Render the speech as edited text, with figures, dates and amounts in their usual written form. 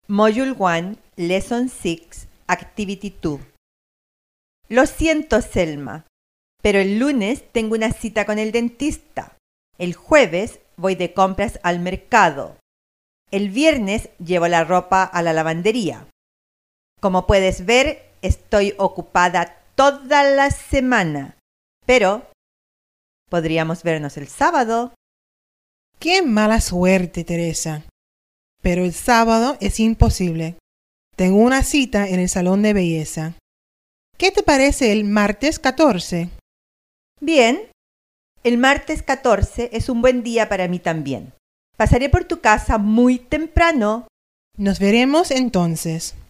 Module 1, Lesson 6, Activity 2. Lo siento, Selma, pero el lunes tengo una cita con el dentista. El jueves voy de compras al mercado. El viernes llevo la ropa a la lavandería. Como puedes ver, estoy ocupada toda la semana, pero podríamos vernos el sábado. ¡Qué mala suerte, Teresa! Pero el sábado es imposible. Tengo una cita en el salón de belleza. ¿Qué te parece el martes 14? Bien, el martes 14 es un buen día para mí también. Pasaré por tu casa muy temprano. Nos veremos entonces.